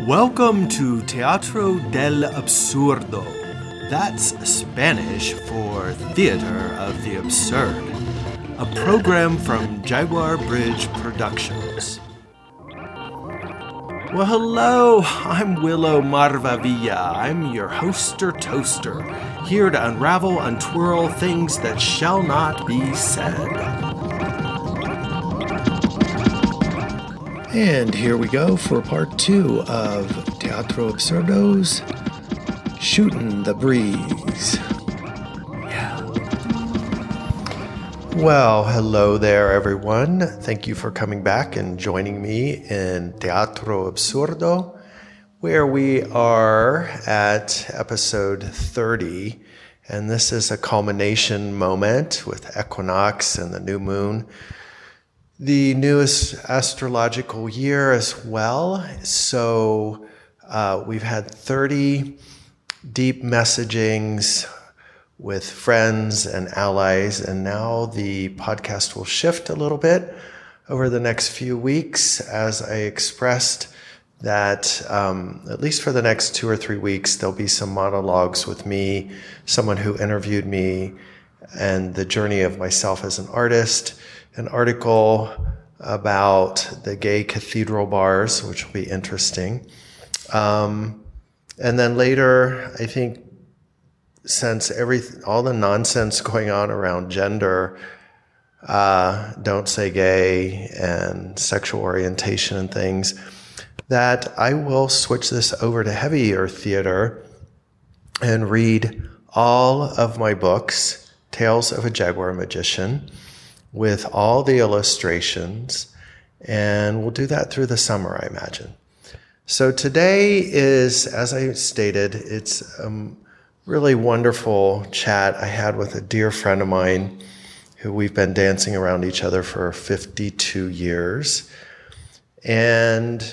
Welcome to Teatro del Absurdo. That's Spanish for Theater of the Absurd, a program from Jaguar Bridge Productions. Well, hello, I'm Willow Marvavilla. I'm your hoster toaster, here to unravel, untwirl things that shall not be said. And here we go for part 2 of Teatro Absurdo's Shootin' the Breeze. Yeah. Well, hello there, everyone. Thank you for coming back and joining me in Teatro Absurdo, where we are at episode 30. And this is a culmination moment with equinox and the new moon. The newest astrological year as well. So we've had 30 deep messagings with friends and allies, and now the podcast will shift a little bit over the next few weeks, as I expressed that at least for the next 2 or 3 weeks, there'll be some monologues with me, someone who interviewed me, and the journey of myself as an artist, an article about the gay cathedral bars, which will be interesting. And then later, I think, since all the nonsense going on around gender, don't say gay and sexual orientation and things, that I will switch this over to heavier theater and read all of my books, Tales of a Jaguar Magician, with all the illustrations, and we'll do that through the summer, I imagine. So today is, as I stated, it's a really wonderful chat I had with a dear friend of mine who we've been dancing around each other for 52 years. And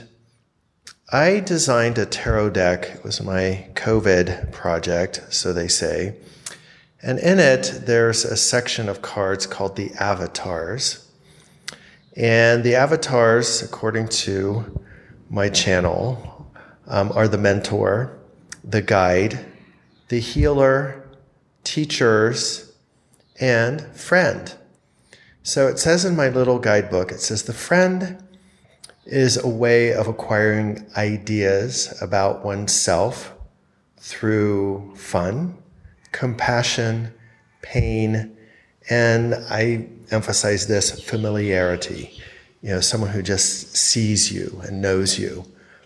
I designed a tarot deck. It was my COVID project, so they say. And in it, there's a section of cards called the avatars. And the avatars, according to my channel, are the mentor, the guide, the healer, teachers, and friend. So it says in my little guidebook, it says the friend is a way of acquiring ideas about oneself through fun, compassion, pain, and I emphasize this, familiarity. Someone who just sees you and knows you.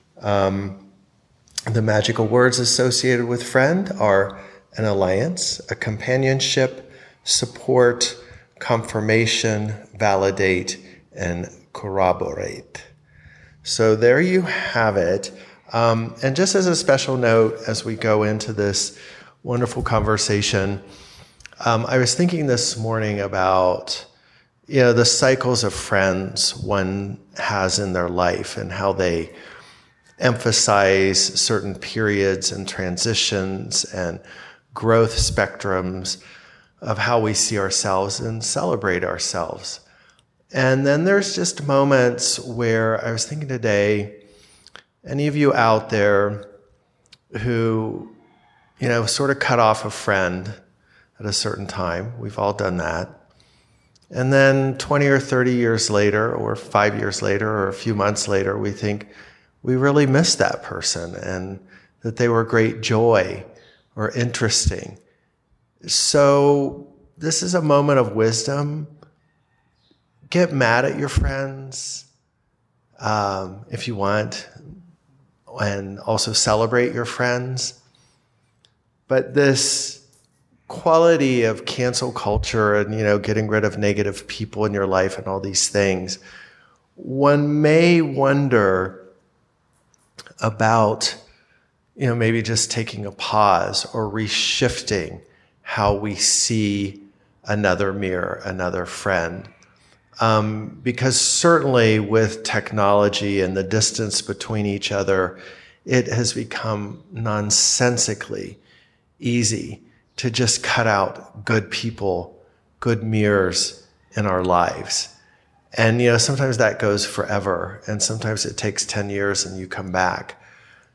The magical words associated with friend are an alliance, a companionship, support, confirmation, validate, and corroborate. So there you have it. And just as a special note, as we go into this wonderful conversation, I was thinking this morning about the cycles of friends one has in their life and how they emphasize certain periods and transitions and growth spectrums of how we see ourselves and celebrate ourselves. And then there's just moments where I was thinking today, any of you out there who sort of cut off a friend at a certain time. We've all done that. And then 20 or 30 years later, or 5 years later, or a few months later, we think we really missed that person and that they were great joy or interesting. So this is a moment of wisdom. Get mad at your friends if you want, and also celebrate your friends. But this quality of cancel culture and, getting rid of negative people in your life and all these things, one may wonder about, maybe just taking a pause or reshifting how we see another mirror, another friend. Because certainly with technology and the distance between each other, it has become nonsensically easy to just cut out good people, good mirrors in our lives. And, sometimes that goes forever, and sometimes it takes 10 years and you come back.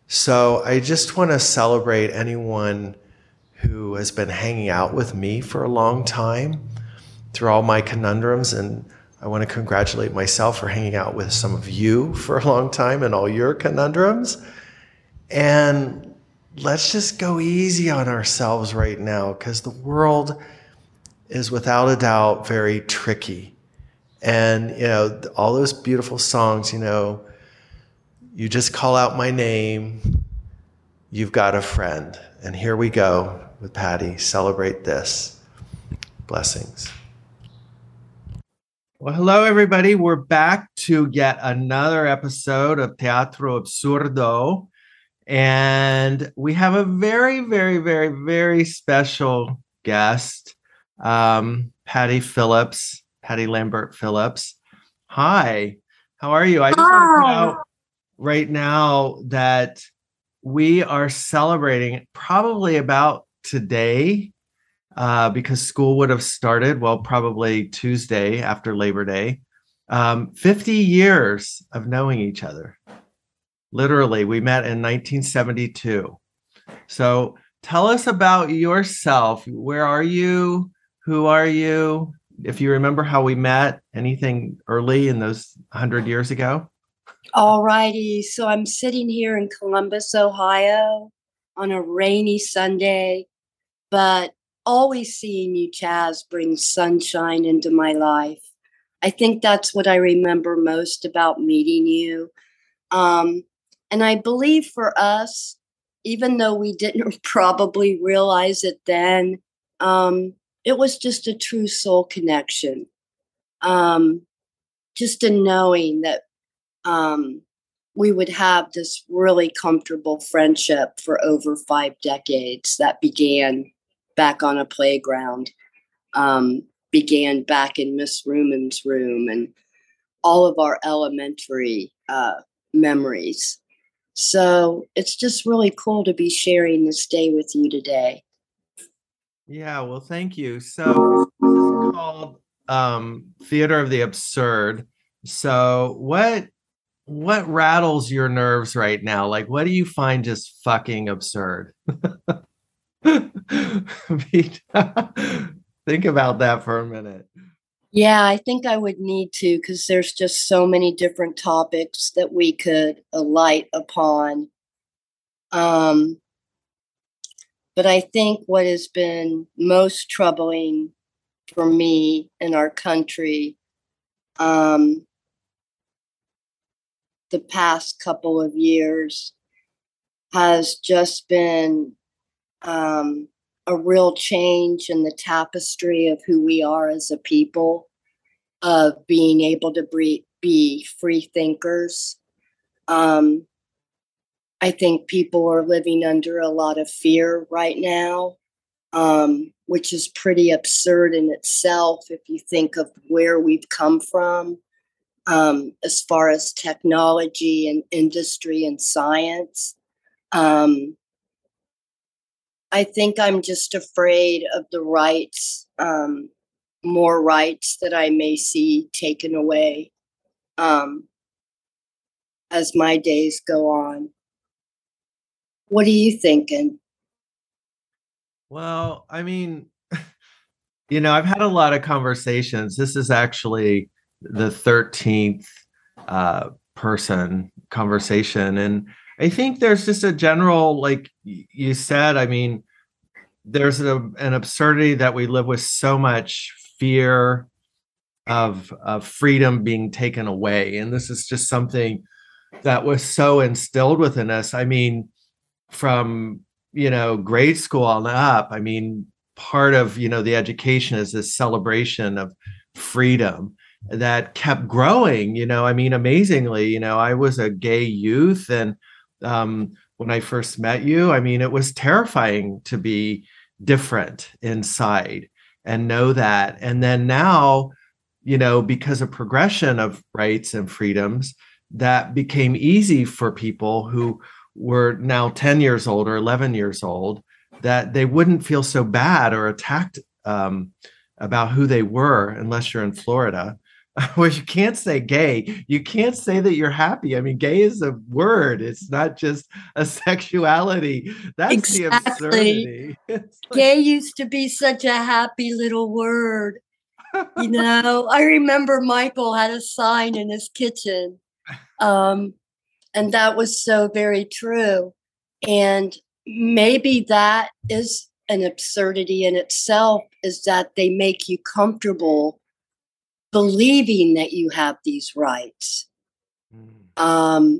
So I just want to celebrate anyone who has been hanging out with me for a long time through all my conundrums. And I want to congratulate myself for hanging out with some of you for a long time and all your conundrums. And let's just go easy on ourselves right now, because the world is without a doubt very tricky. And, all those beautiful songs, you just call out my name, you've got a friend. And here we go with Patty. Celebrate this. Blessings. Well, hello, everybody. We're back to yet another episode of Teatro Absurdo. And we have a very, very, very, very special guest, Patty Lambert Phillips. Hi, how are you? I just want to put out right now that we are celebrating probably about today, because school would have started, probably Tuesday after Labor Day, 50 years of knowing each other. Literally, we met in 1972. So tell us about yourself. Where are you? Who are you? If you remember how we met, anything early in those 100 years ago? All righty. So I'm sitting here in Columbus, Ohio on a rainy Sunday, but always seeing you, Chaz, brings sunshine into my life. I think that's what I remember most about meeting you. And I believe for us, even though we didn't probably realize it then, it was just a true soul connection. Just a knowing that we would have this really comfortable friendship for over 5 decades that began back on a playground, began back in Miss Ruman's room, and all of our elementary memories. So it's just really cool to be sharing this day with you today. Yeah, well, thank you. So this is called Theater of the Absurd. So what rattles your nerves right now? Like, what do you find just fucking absurd? Think about that for a minute. Yeah, I think I would need to, because there's just so many different topics that we could alight upon. But I think what has been most troubling for me in our country the past couple of years has just been a real change in the tapestry of who we are as a people, of being able to be free thinkers. I think people are living under a lot of fear right now, which is pretty absurd in itself if you think of where we've come from, as far as technology and industry and science. I think I'm just afraid of the rights, more rights that I may see taken away as my days go on. What are you thinking? Well, I mean, I've had a lot of conversations. This is actually the 13th person conversation. And I think there's just a general, like you said, I mean, there's an absurdity that we live with so much fear of freedom being taken away. And this is just something that was so instilled within us. I mean, from, grade school on up, I mean, part of, the education is this celebration of freedom that kept growing, I mean, amazingly, I was a gay youth. And when I first met you, I mean, it was terrifying to be different inside and know that. And then now, because of progression of rights and freedoms, that became easy for people who were now 10 years old or 11 years old, that they wouldn't feel so bad or attacked about who they were, unless you're in Florida, Well, you can't say gay. You can't say that you're happy. I mean, gay is a word. It's not just a sexuality. That's the Exactly. absurdity. It's like, Gay used to be such a happy little word. You know, I remember Michael had a sign in his kitchen. Um, and that was so very true. And maybe that is an absurdity in itself, is that they make you comfortable believing that you have these rights. mm, Um,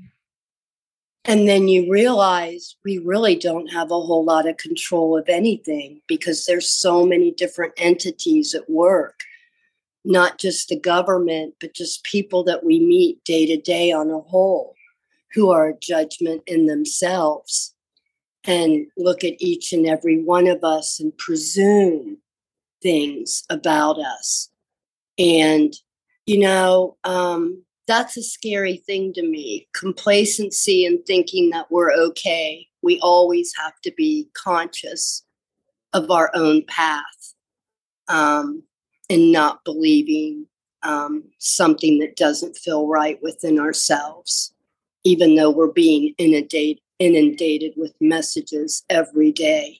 and then you realize we really don't have a whole lot of control of anything because there's so many different entities at work, not just the government, but just people that we meet day to day on a whole who are a judgment in themselves and look at each and every one of us and presume things about us. And, you know, that's a scary thing to me. Complacency and thinking that we're okay. We always have to be conscious of our own path, um, and not believing something that doesn't feel right within ourselves, even though we're being inundated with messages every day.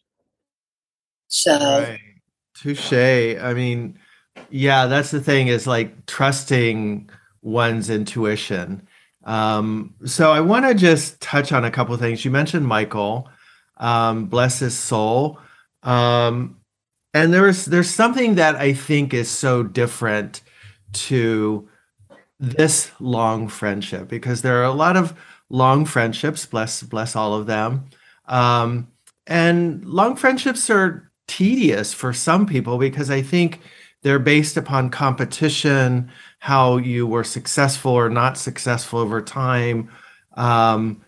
So, right. Touche. I mean, yeah, that's the thing is like trusting one's intuition. So I want to just touch on a couple of things. You mentioned Michael, bless his soul. Um, and there's something that I think is so different to this long friendship because there are a lot of long friendships, bless all of them. Um, and long friendships are tedious for some people because I think they're based upon competition, how you were successful or not successful over time, um,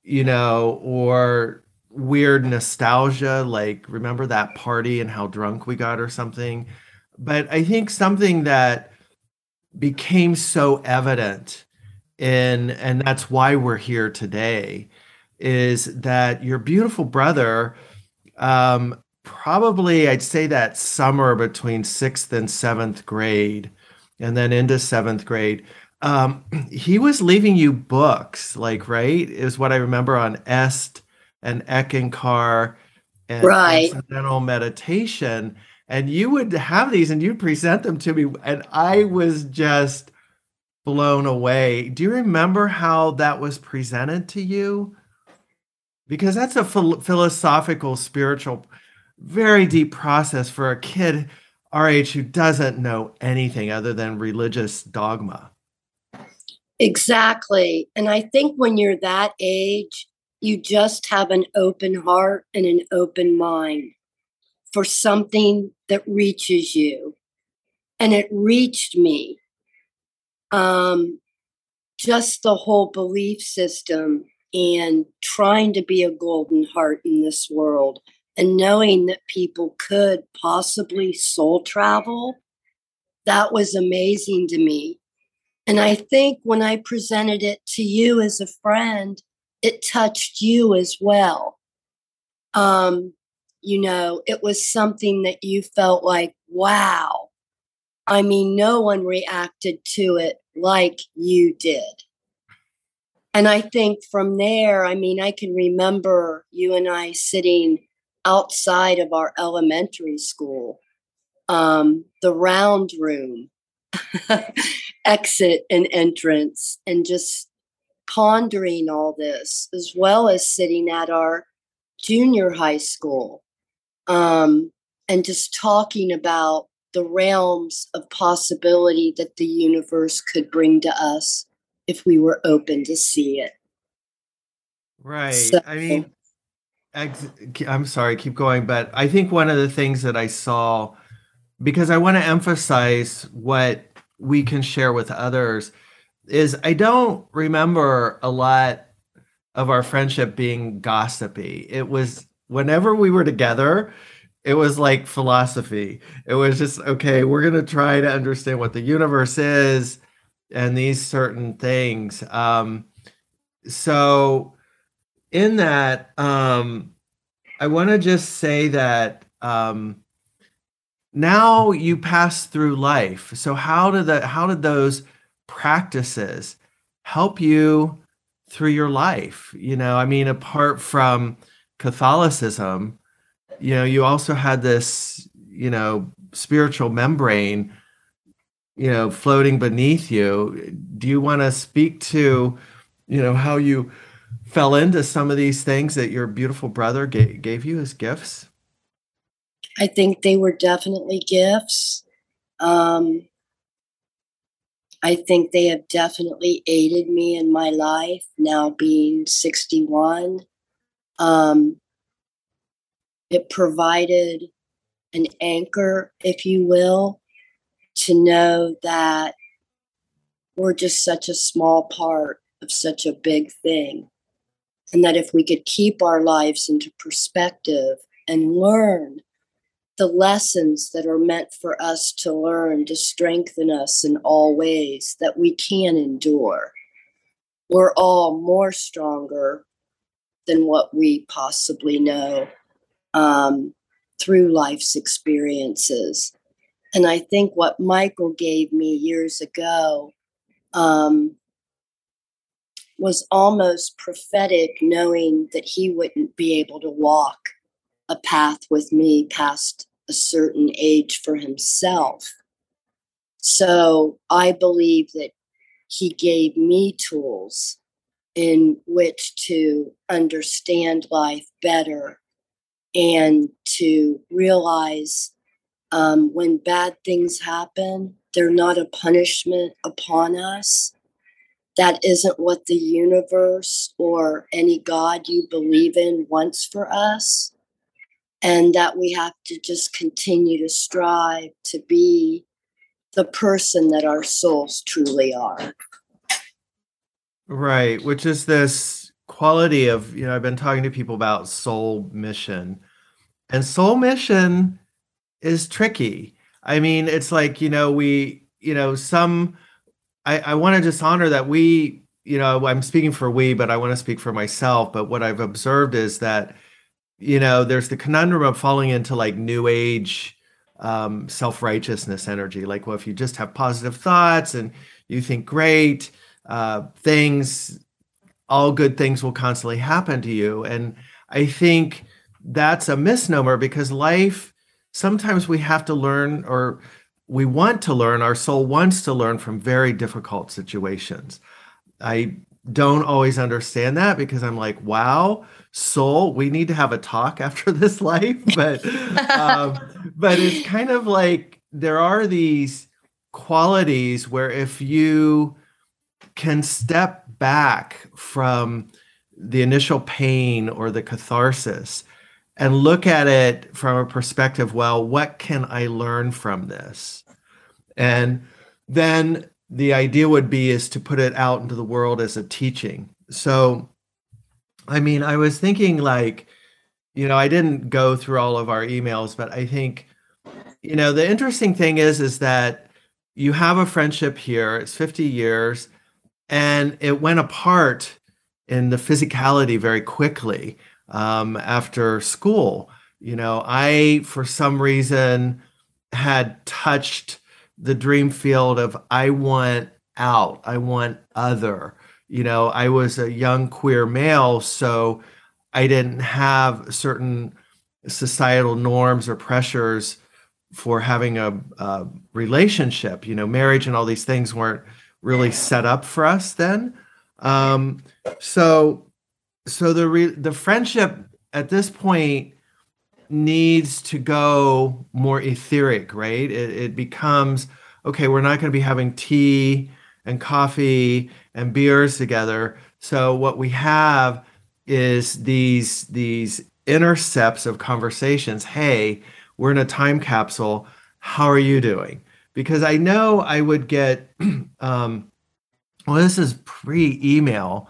or weird nostalgia, like remember that party and how drunk we got or something. But I think something that became so evident and that's why we're here today is that your beautiful brother probably I'd say that summer between sixth and seventh grade and then into seventh grade he was leaving you books like right is what I remember on Est and Eckankar and right. transcendental meditation and you would have these and you'd present them to me and I was just blown away. Do you remember how that was presented to you? Because that's a philosophical, spiritual, very deep process for a kid our age who doesn't know anything other than religious dogma. Exactly. And I think when you're that age, you just have an open heart and an open mind for something that reaches you. And it reached me. Um, just the whole belief system and trying to be a golden heart in this world and knowing that people could possibly soul travel, that was amazing to me. And I think when I presented it to you as a friend, it touched you as well. Um, you know, it was something that you felt like, wow. I mean, no one reacted to it like you did. And I think from there, I mean, I can remember you and I sitting outside of our elementary school, the round room, exit and entrance, and just pondering all this, as well as sitting at our junior high school, um, and just talking about the realms of possibility that the universe could bring to us if we were open to see it. Right. So, I mean, I'm sorry, keep going, but I think one of the things that I saw, because I want to emphasize what we can share with others, is I don't remember a lot of our friendship being gossipy. It was whenever we were together, it was like philosophy. It was just, okay, we're going to try to understand what the universe is and these certain things. So, in that, I want to just say that now you pass through life. So how did those practices help you through your life? I mean, apart from Catholicism, you also had this, spiritual membrane, floating beneath you. Do you want to speak to, how you fell into some of these things that your beautiful brother gave you as gifts? I think they were definitely gifts. Um, I think they have definitely aided me in my life now being 61. Um, it provided an anchor, if you will, to know that we're just such a small part of such a big thing. And that if we could keep our lives into perspective and learn the lessons that are meant for us to learn to strengthen us in all ways, that we can endure. We're all more stronger than what we possibly know through life's experiences. And I think what Michael gave me years ago was almost prophetic, knowing that he wouldn't be able to walk a path with me past a certain age for himself. So I believe that he gave me tools in which to understand life better and to realize when bad things happen, they're not a punishment upon us. That isn't what the universe or any God you believe in wants for us. And that we have to just continue to strive to be the person that our souls truly are. Right, which is this quality of, I've been talking to people about soul mission, and soul mission is tricky. I mean, it's like, I want to just honor that I'm speaking for we, but I want to speak for myself. But what I've observed is that, there's the conundrum of falling into like new age self-righteousness energy. Like, well, if you just have positive thoughts and you think great things, all good things will constantly happen to you. And I think that's a misnomer, because life, sometimes we have to learn, or we want to learn, our soul wants to learn from very difficult situations. I don't always understand that, because I'm like, wow, soul, we need to have a talk after this life. But it's kind of like there are these qualities where if you can step back from the initial pain or the catharsis and look at it from a perspective, well, what can I learn from this? And then the idea would be is to put it out into the world as a teaching. So, I mean, I was thinking like, I didn't go through all of our emails, but I think, the interesting thing is that you have a friendship here. It's 50 years, and it went apart in the physicality very quickly after school. I, for some reason, had touched the dream field of I want out, I want other. I was a young queer male, so I didn't have certain societal norms or pressures for having a relationship. Marriage and all these things weren't really set up for us then. Um, so the friendship at this point needs to go more etheric, right? It becomes, okay, we're not going to be having tea and coffee and beers together. So what we have is these intercepts of conversations. Hey, we're in a time capsule. How are you doing? Because I know I would get, well, this is pre-email,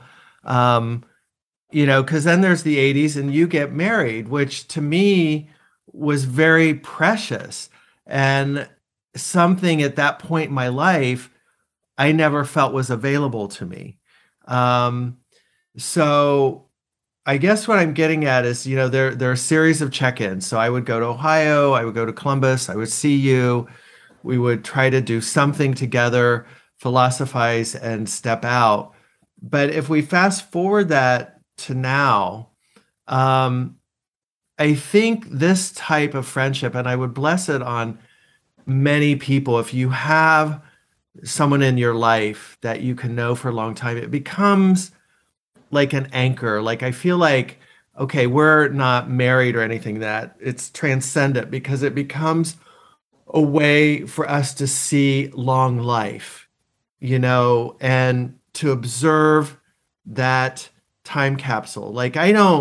because then there's the 80s and you get married, which to me was very precious and something at that point in my life I never felt was available to me. So I guess what I'm getting at is, there are a series of check-ins. So I would go to Ohio, I would go to Columbus, I would see you. We would try to do something together, philosophize, and step out. But if we fast forward that to now, um, I think this type of friendship, and I would bless it on many people, if you have someone in your life that you can know for a long time, it becomes like an anchor. Like I feel like, okay, we're not married or anything, that it's transcendent because it becomes a way for us to see long life, and to observe that time capsule. Like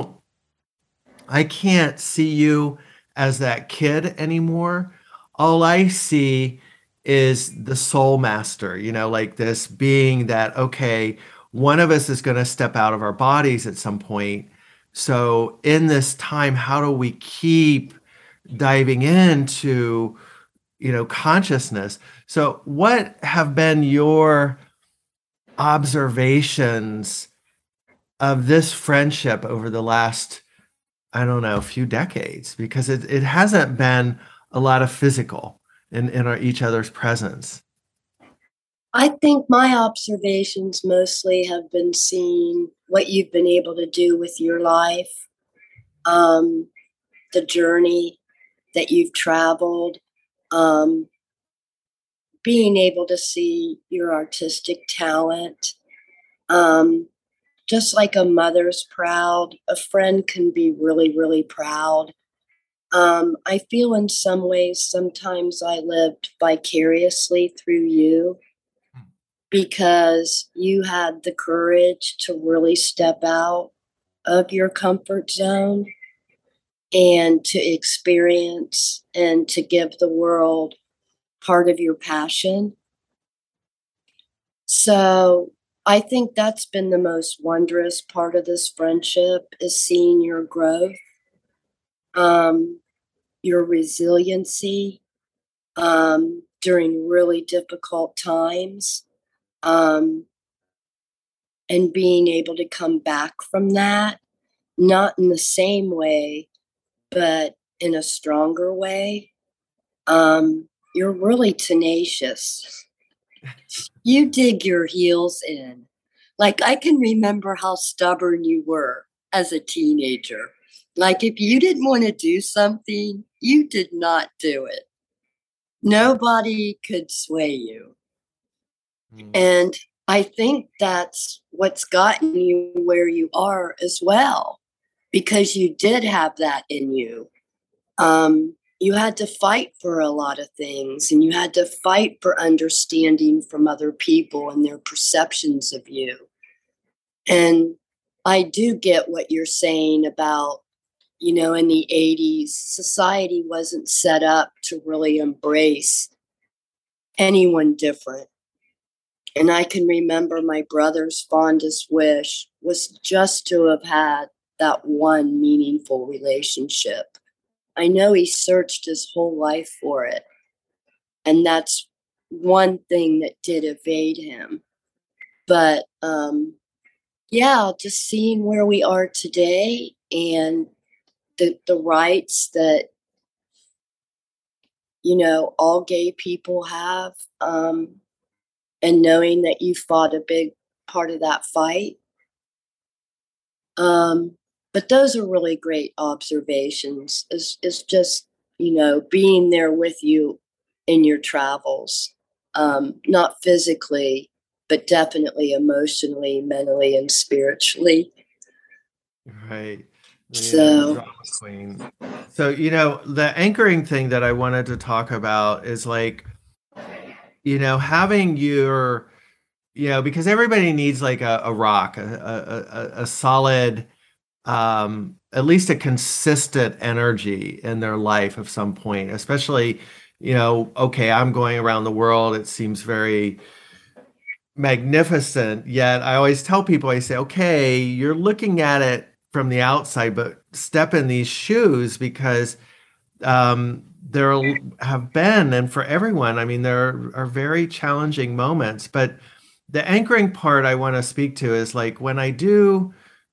I can't see you as that kid anymore. All I see is the soul master, like this being that, okay, one of us is going to step out of our bodies at some point. So, in this time, how do we keep diving into, consciousness? So, what have been your observations of this friendship over the last, I don't know, a few decades, because it hasn't been a lot of physical in each other's presence. I think my observations mostly have been seeing what you've been able to do with your life, um, the journey that you've traveled, um, being able to see your artistic talent. Um, just like a mother's proud, a friend can be really, really proud. I feel in some ways sometimes I lived vicariously through you because you had the courage to really step out of your comfort zone and to experience and to give the world part of your passion. So I think that's been the most wondrous part of this friendship is seeing your growth, um, your resiliency during really difficult times, um, and being able to come back from that, not in the same way, but in a stronger way. You're really tenacious. You dig your heels in. Like, I can remember how stubborn you were as a teenager. Like, if you didn't want to do something, you did not do it. Nobody could sway you. And I think that's what's gotten you where you are as well, because you did have that in you. You had to fight for a lot of things, and you had to fight for understanding from other people and their perceptions of you. And I do get what you're saying about, in the 80s, society wasn't set up to really embrace anyone different. And I can remember my brother's fondest wish was just to have had that one meaningful relationship. I know he searched his whole life for it. And that's one thing that did evade him. But yeah, just seeing where we are today and the rights that, all gay people have, and knowing that you fought a big part of that fight. But those are really great observations. Is just, being there with you in your travels, not physically, but definitely emotionally, mentally, and spiritually. Right. So, Drama queen. So, the anchoring thing that I wanted to talk about is like, having your, because everybody needs like a rock, a solid, at least a consistent energy in their life of some point, especially, okay, I'm going around the world. It seems very magnificent. Yet I always tell people, I say, okay, you're looking at it from the outside, but step in these shoes because there have been, and for everyone, I mean, there are very challenging moments. But the anchoring part I want to speak to is like when I do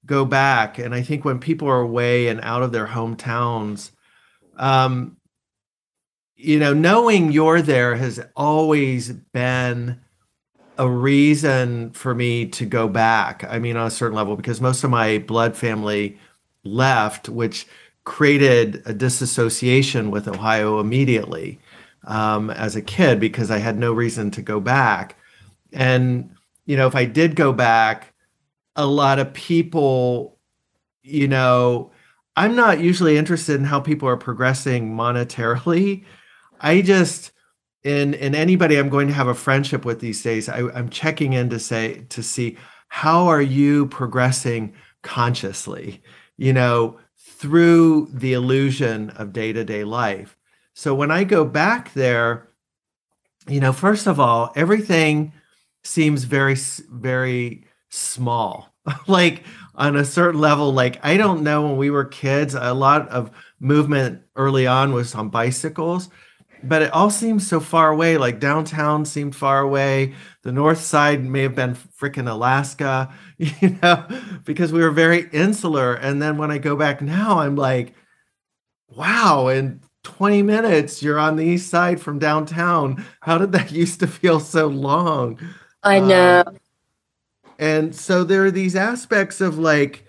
go back. And I think when people are away and out of their hometowns, um, knowing you're there has always been a reason for me to go back. I mean, on a certain level, because most of my blood family left, which created a disassociation with Ohio immediately as a kid because I had no reason to go back. And, if I did go back, a lot of people, you know, I'm not usually interested in how people are progressing monetarily. I just in anybody I'm going to have a friendship with these days, I'm checking in to see how are you progressing consciously, through the illusion of day-to-day life. So when I go back there, first of all, everything seems very, very small. Like on a certain level, like I don't know, when we were kids, a lot of movement early on was on bicycles, but it all seems so far away. Like downtown seemed far away. The north side may have been freaking Alaska, because we were very insular. And then when I go back now, I'm like, wow, in 20 minutes, you're on the east side from downtown. How did that used to feel so long? I know. Um, and so there are these aspects of like,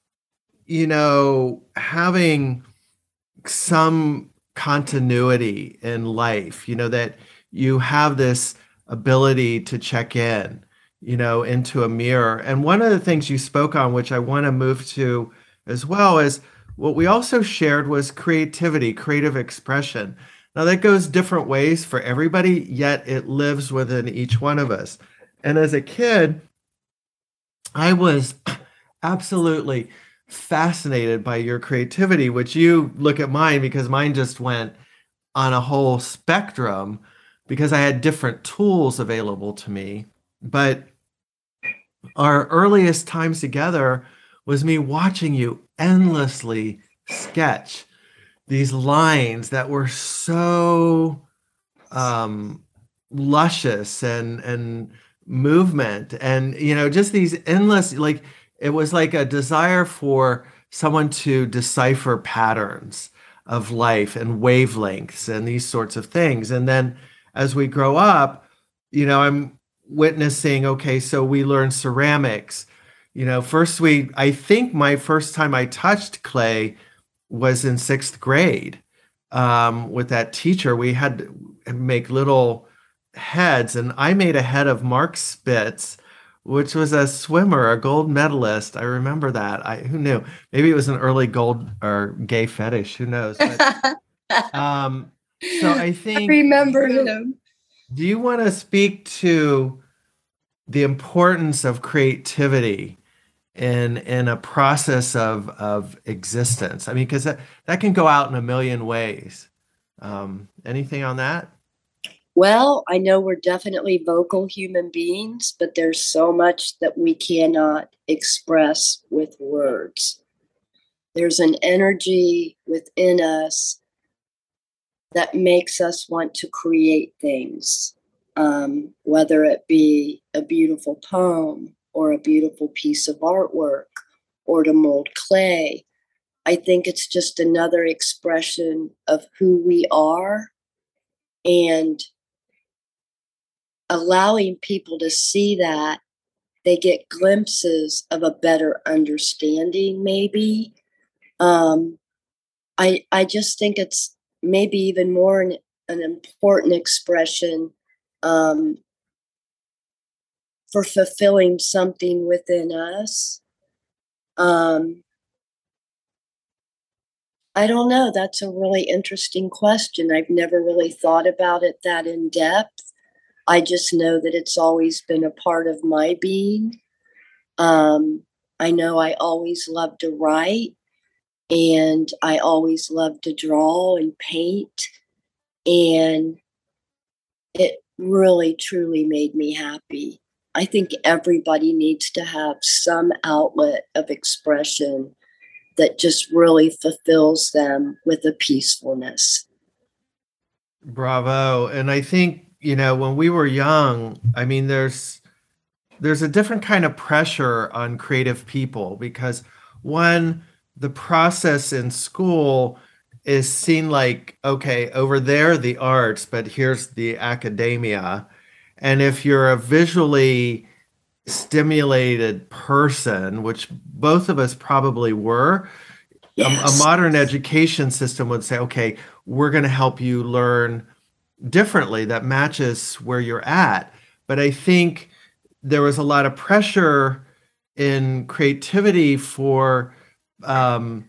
having some continuity in life, that you have this ability to check in, into a mirror. And one of the things you spoke on, which I want to move to as well, is what we also shared was creativity, creative expression. Now, that goes different ways for everybody, yet it lives within each one of us. And as a kid, I was absolutely fascinated by your creativity, which you look at mine because mine just went on a whole spectrum because I had different tools available to me. But our earliest times together was me watching you endlessly sketch these lines that were so um, luscious and movement, and just these endless, like it was like a desire for someone to decipher patterns of life and wavelengths and these sorts of things. And then as we grow up, I'm witnessing, okay, so we learn ceramics. First I think my first time I touched clay was in sixth grade with that teacher. We had to make little heads, and I made a head of Mark Spitz, which was a swimmer, a gold medalist. I remember that. Who knew? Maybe it was an early gold or gay fetish. Who knows? But so I think, Remember him. do you want to speak to the importance of creativity in a process of existence? I mean, because that can go out in a million ways. Anything on that? Well, I know we're definitely vocal human beings, but there's so much that we cannot express with words. There's an energy within us that makes us want to create things, whether it be a beautiful poem or a beautiful piece of artwork or to mold clay. I think it's just another expression of who we are, and allowing people to see that they get glimpses of a better understanding, maybe. Um, I just think it's maybe even more an important expression um, for fulfilling something within us. I don't know. That's a really interesting question. I've never really thought about it that in depth. I just know that it's always been a part of my being. I know I always loved to write, and I always loved to draw and paint. And it really, truly made me happy. I think everybody needs to have some outlet of expression that just really fulfills them with a peacefulness. Bravo. And I think, when we were young, I mean, there's there's a different kind of pressure on creative people because one, the process in school is seen like, okay, over there the arts, but here's the academia. And if you're a visually stimulated person, which both of us probably were, a Yes. modern education system would say, okay, we're going to help you learn differently that matches where you're at. But I think there was a lot of pressure in creativity for, um,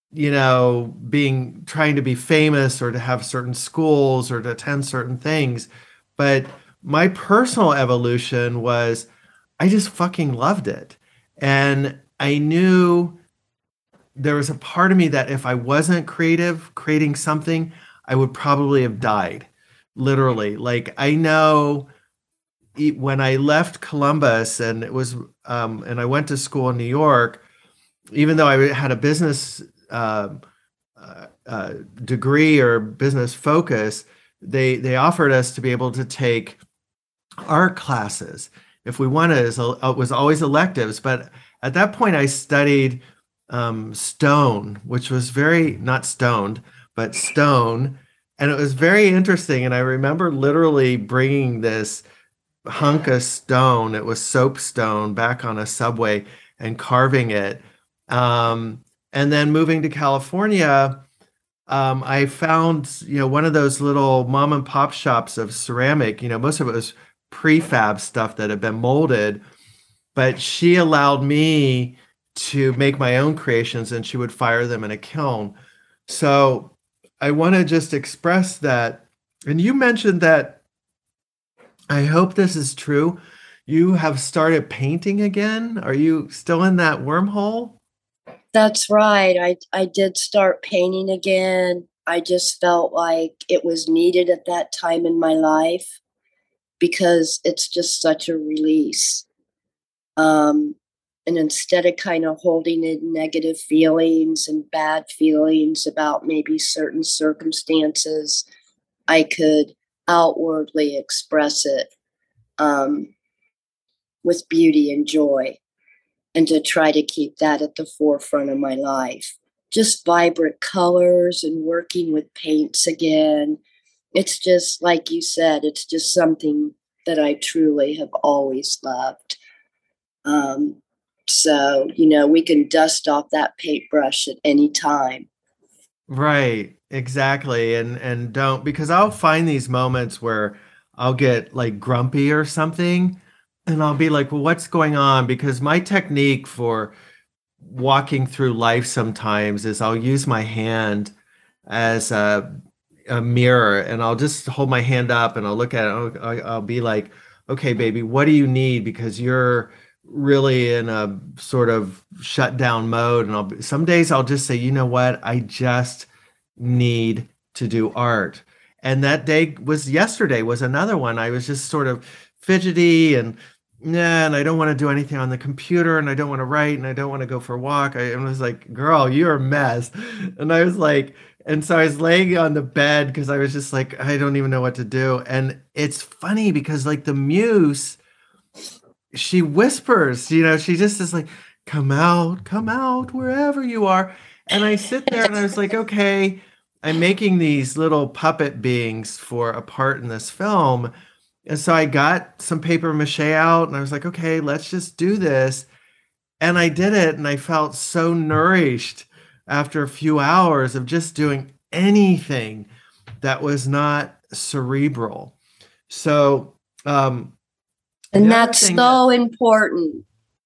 being trying to be famous or to have certain schools or to attend certain things. But my personal evolution was I just fucking loved it. And I knew there was a part of me that if I wasn't creative, creating something, I would probably have died. Literally. Like I know when I left Columbus and and I went to school in New York, even though I had a business degree or business focus, they offered us to be able to take art classes if we wanted. It was always electives, but at that point I studied stone, which was very not stoned, but stone, and it was very interesting. And I remember literally bringing this hunk of stone, it was soapstone, back on a subway and carving it. And then moving to California, I found, one of those little mom and pop shops of ceramic. Most of it was prefab stuff that had been molded, but she allowed me to make my own creations and she would fire them in a kiln. So I want to just express that. And you mentioned that, I hope this is true. You have started painting again. Are you still in that wormhole? That's right. I did start painting again. I just felt like it was needed at that time in my life because it's just such a release. Um, and instead of kind of holding in negative feelings and bad feelings about maybe certain circumstances, I could outwardly express it um, with beauty and joy, and to try to keep that at the forefront of my life. Just vibrant colors and working with paints again. It's just like you said, it's just something that I truly have always loved. Um, so, we can dust off that paintbrush at any time. Right, exactly. And don't, because I'll find these moments where I'll get like grumpy or something and I'll be like, "Well, what's going on?" Because my technique for walking through life sometimes is I'll use my hand as a mirror and I'll just hold my hand up and I'll look at it. I'll be like, okay, baby, what do you need? Because you're really in a sort of shutdown mode. And some days I'll just say, you know what? I just need to do art. And that day was yesterday was another one. I was just sort of fidgety and yeah, and I don't want to do anything on the computer and I don't want to write and I don't want to go for a walk. I was like, girl, you're a mess. And I was like, and so I was laying on the bed because I was just like, I don't even know what to do. And it's funny because like the muse, she whispers, she just is like, come out, wherever you are. And I sit there and I was like, okay, I'm making these little puppet beings for a part in this film. And so I got some paper mache out and I was like, okay, let's just do this. And I did it and I felt so nourished after a few hours of just doing anything that was not cerebral. So, And the other that's thing that, so important.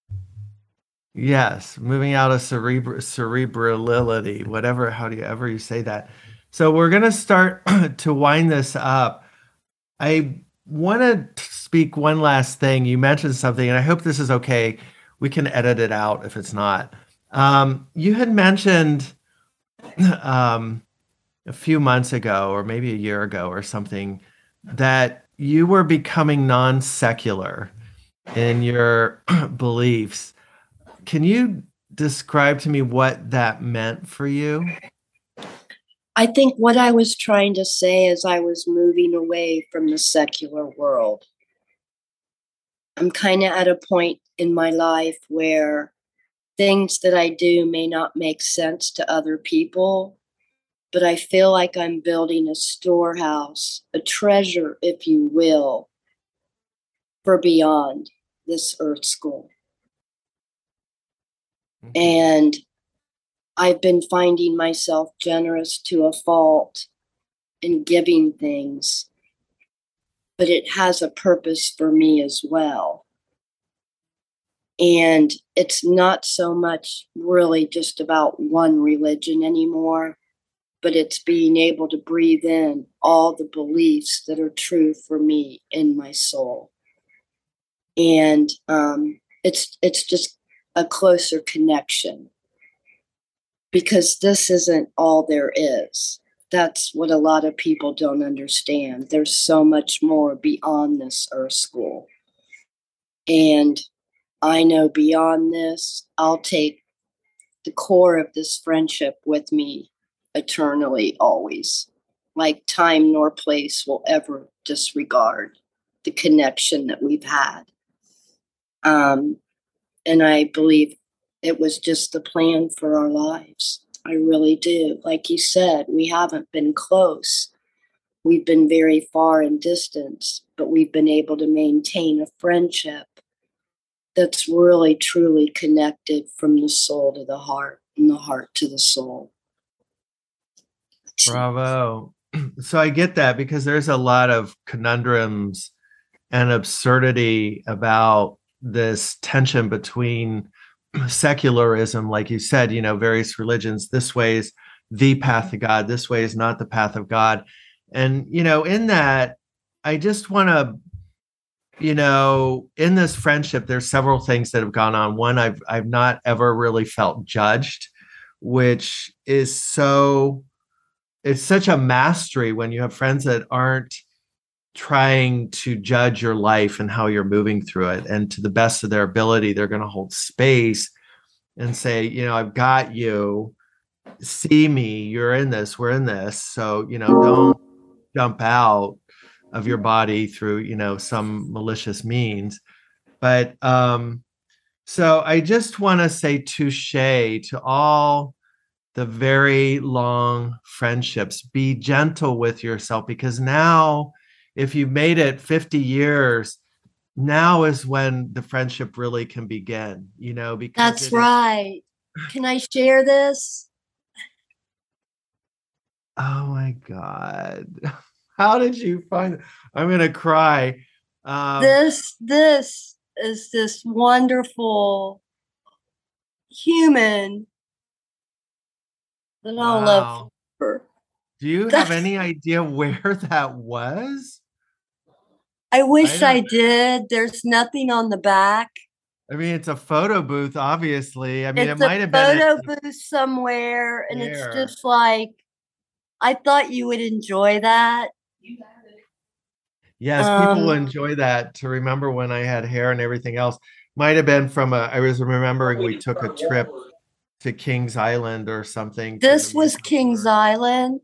yes, moving out of cerebrality, whatever, how do you ever you say that? So we're going to start to wind this up. I want to speak one last thing. You mentioned something, and I hope this is okay. We can edit it out if it's not. You had mentioned um, a few months ago, or maybe a year ago, or something, that you were becoming non-secular in your beliefs. Can you describe to me what that meant for you? I think what I was trying to say is I was moving away from the secular world. I'm kind of at a point in my life where things that I do may not make sense to other people, but I feel like I'm building a storehouse, a treasure, if you will, for beyond this earth school. And I've been finding myself generous to a fault in giving things, but it has a purpose for me as well. And it's not so much really just about one religion anymore, but it's being able to breathe in all the beliefs that are true for me in my soul. And it's just a closer connection, because this isn't all there is. That's what a lot of people don't understand. There's so much more beyond this earth school. And I know beyond this, I'll take the core of this friendship with me eternally, always. Like time nor place will ever disregard the connection that we've had. And I believe it was just the plan for our lives. I really do. Like you said, we haven't been close. We've been very far in distance, but we've been able to maintain a friendship that's really, truly connected from the soul to the heart and the heart to the soul. Bravo. So I get that, because there's a lot of conundrums and absurdity about this tension between secularism, like you said, various religions. This way is the path to God. This way is not the path of God. And, in that, I just want to, in this friendship, there's several things that have gone on. One, I've not ever really felt judged, which is it's such a mastery when you have friends that aren't trying to judge your life and how you're moving through it. And to the best of their ability, they're going to hold space and say, I've got you, see me, you're in this, we're in this. So, don't jump out of your body through, some malicious means. But so I just want to say touche to all the very long friendships. Be gentle with yourself, because now, if you've made it 50 years, now is when the friendship really can begin, because that's right. Can I share this? Oh my God. How did you find it? I'm going to cry. This is this wonderful human that I'll love forever. Do you have any idea where that was? I wish I did. There's nothing on the back. I mean, it's a photo booth, obviously. I mean, it's it might have been a photo booth somewhere, and it's just like, I thought you would enjoy that. Yes, people will enjoy that, to remember when I had hair and everything else. Might have been I was remembering we took a trip to Kings Island or something. This was Kings Island.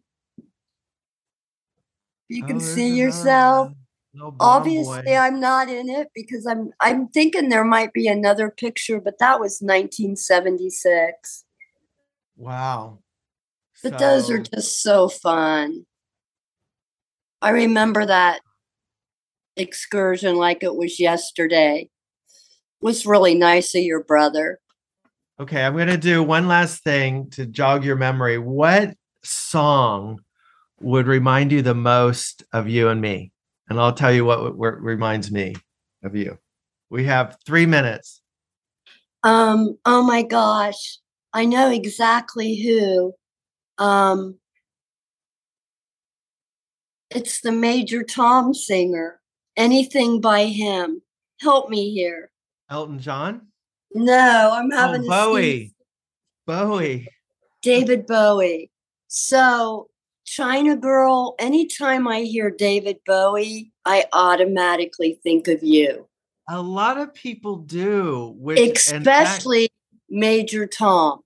You can see yourself. Obviously, boy. I'm not in it because I'm thinking there might be another picture, but that was 1976. Wow. But those are just so fun. I remember that excursion like it was yesterday. It was really nice of your brother. Okay, I'm going to do one last thing to jog your memory. What song would remind you the most of you and me? And I'll tell you what reminds me of you. We have 3 minutes. Oh my gosh. I know exactly who. It's the Major Tom singer. Anything by him. Help me here. Elton John? No, I'm having Bowie. Bowie. David Bowie. So China Girl, anytime I hear David Bowie, I automatically think of you. A lot of people do. Especially Major Tom.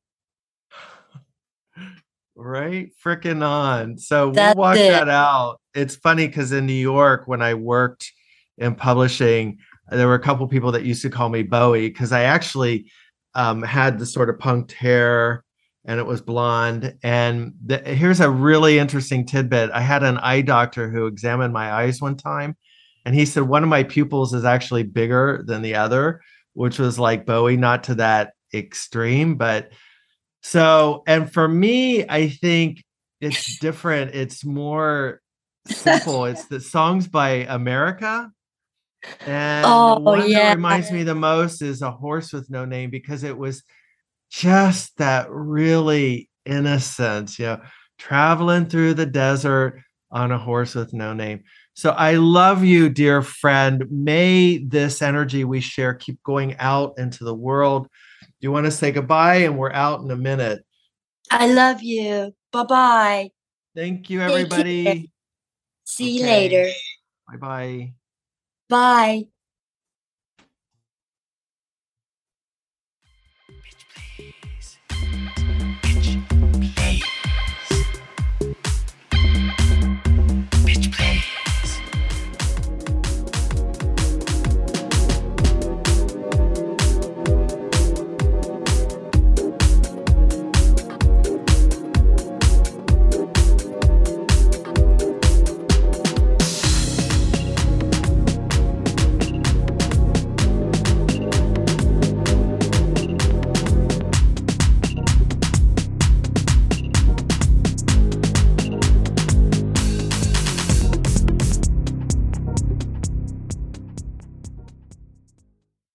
Right? Frickin' on. So we'll walk that out. It's funny because in New York, when I worked in publishing, There were a couple people that used to call me Bowie because I actually had the sort of punked hair and it was blonde. And here's a really interesting tidbit. I had an eye doctor who examined my eyes one time, and he said one of my pupils is actually bigger than the other, which was like Bowie, not to that extreme, but so, and for me, I think it's different. It's more simple. It's the songs by America. And the Oh, one that yeah. reminds me the most is A Horse with No Name, because it was just that really innocent, traveling through the desert on a horse with no name. So I love you, dear friend. May this energy we share keep going out into the world. Do you want to say goodbye? And we're out in a minute. I love you. Bye-bye. Thank you, Take care. everybody. See you later. Bye-bye. Bye.